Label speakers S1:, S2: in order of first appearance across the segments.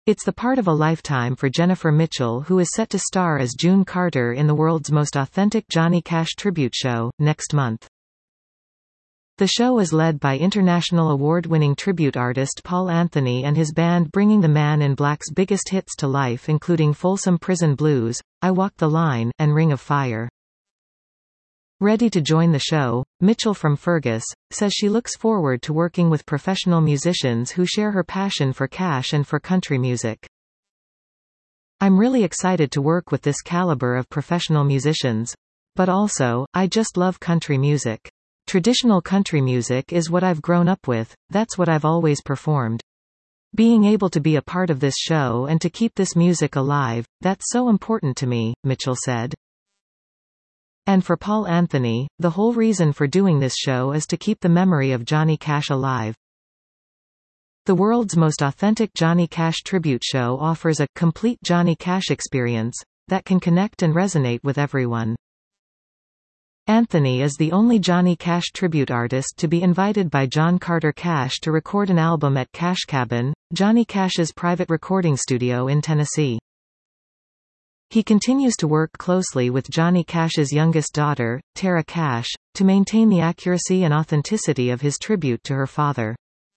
S1: It's the part of a lifetime for Jennifer Mitchell, who is set to star as June Carter in the world's most authentic Johnny Cash tribute show, next month. The show is led by international award-winning tribute artist Paul Anthony and his band, bringing the Man in Black's biggest hits to life, including Folsom Prison Blues, I Walk the Line, and Ring of Fire. Ready to join the show, Mitchell from Fergus says she looks forward to working with professional musicians who share her passion for Cash and for country music. I'm really excited to work with this caliber of professional musicians. But also, I just love country music. Traditional country music is what I've grown up with, that's what I've always performed. Being able to be a part of this show and to keep this music alive, that's so important to me, Mitchell said. And for Paul Anthony, the whole reason for doing this show is to keep the memory of Johnny Cash alive. The world's most authentic Johnny Cash tribute show offers a complete Johnny Cash experience that can connect and resonate with everyone. Anthony is the only Johnny Cash tribute artist to be invited by John Carter Cash to record an album at Cash Cabin, Johnny Cash's private recording studio in Tennessee. He continues to work closely with Johnny Cash's youngest daughter, Tara Cash, to maintain the accuracy and authenticity of his tribute to her father.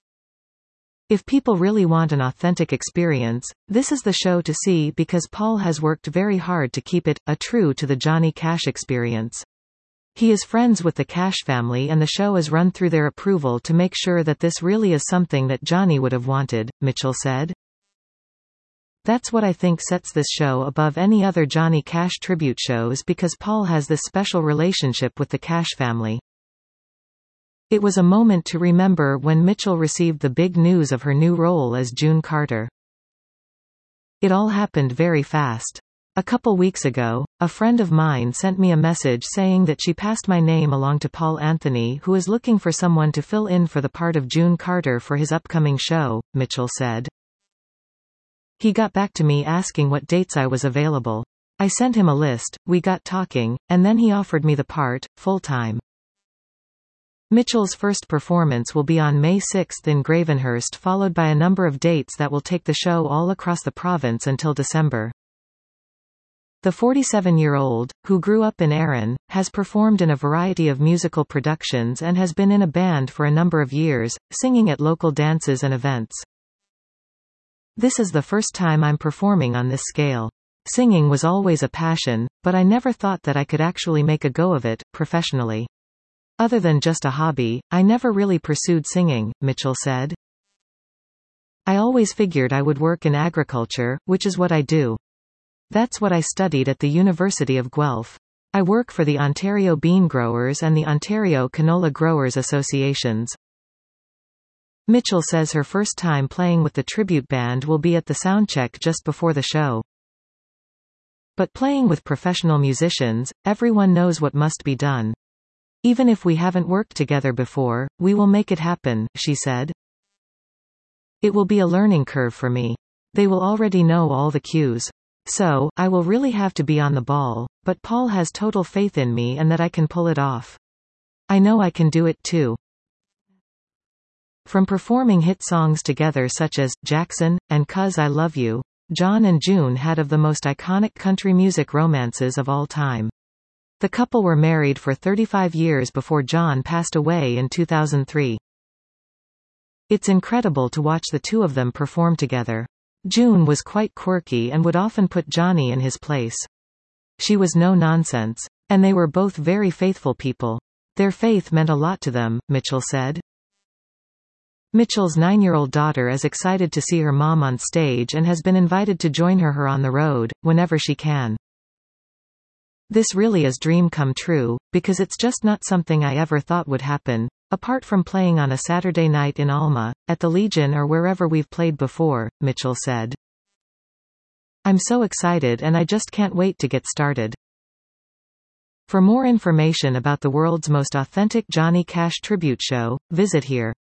S1: If people really want an authentic experience, this is the show to see, because Paul has worked very hard to keep it true to the Johnny Cash experience. He is friends with the Cash family, and the show is run through their approval to make sure that this really is something that Johnny would have wanted, Mitchell said. That's what I think sets this show above any other Johnny Cash tribute shows, because Paul has this special relationship with the Cash family. It was a moment to remember when Mitchell received the big news of her new role as June Carter. It all happened very fast. A couple weeks ago, a friend of mine sent me a message saying that she passed my name along to Paul Anthony, who is looking for someone to fill in for the part of June Carter for his upcoming show, Mitchell said. He got back to me asking what dates I was available. I sent him a list, we got talking, and then he offered me the part, full-time. Mitchell's first performance will be on May 6 in Gravenhurst, followed by a number of dates that will take the show all across the province until December. The 47-year-old, who grew up in Erin, has performed in a variety of musical productions and has been in a band for a number of years, singing at local dances and events. This is the first time I'm performing on this scale. Singing was always a passion, but I never thought that I could actually make a go of it, professionally. Other than just a hobby, I never really pursued singing, Mitchell said. I always figured I would work in agriculture, which is what I do. That's what I studied at the University of Guelph. I work for the Ontario Bean Growers and the Ontario Canola Growers Associations. Mitchell says her first time playing with the tribute band will be at the soundcheck just before the show. But playing with professional musicians, everyone knows what must be done. Even if we haven't worked together before, we will make it happen, she said. It will be a learning curve for me. They will already know all the cues. So, I will really have to be on the ball, but Paul has total faith in me and that I can pull it off. I know I can do it too. From performing hit songs together such as Jackson and 'Cause I Love You, John and June had of the most iconic country music romances of all time. The couple were married for 35 years before John passed away in 2003. It's incredible to watch the two of them perform together. June was quite quirky and would often put Johnny in his place. She was no nonsense. And they were both very faithful people. Their faith meant a lot to them, Mitchell said. Mitchell's 9-year-old daughter is excited to see her mom on stage and has been invited to join her on the road, whenever she can. This really is dream come true, because it's just not something I ever thought would happen, apart from playing on a Saturday night in Alma, at the Legion or wherever we've played before, Mitchell said. I'm so excited and I just can't wait to get started. For more information about the world's most authentic Johnny Cash tribute show, visit here.